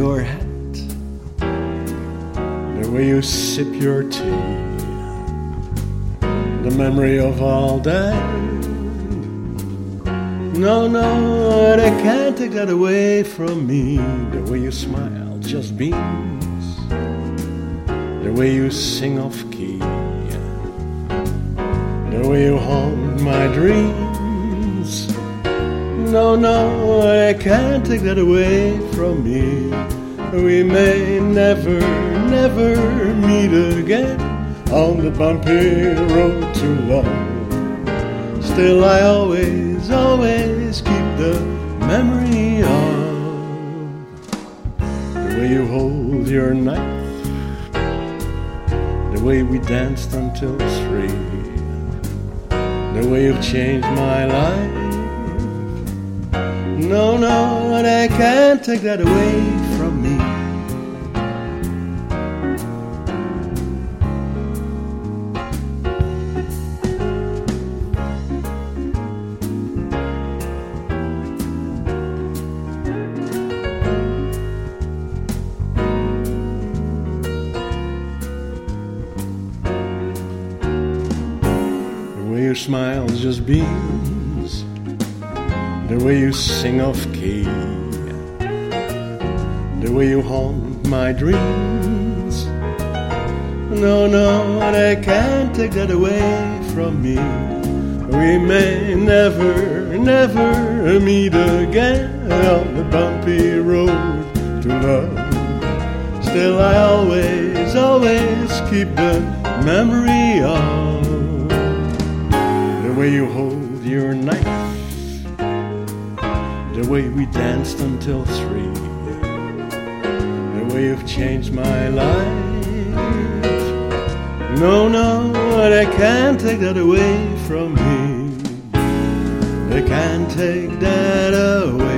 your hat, the way you sip your tea, the memory of all that. No, no, they can't take that away from me. The way you smile just beams, the way you sing off key, the way you haunt my dreams. No, no, they can't take that away from me. We may never, never meet again on the bumpy road to love. Still I always, always keep the memory of the way you hold your knife, the way we danced until 3, the way you've changed my life. No, no, they can't take that away from me. The way your smile just beams, the way you sing off key, the way you haunt my dreams. No, no, they can't take that away from me. We may never, never meet again on the bumpy road to love. Still I always, always keep the memory of the way you hold your knife, the way we danced until 3, the way you've changed my life. No, no, they can't take that away from me. They can't take that away.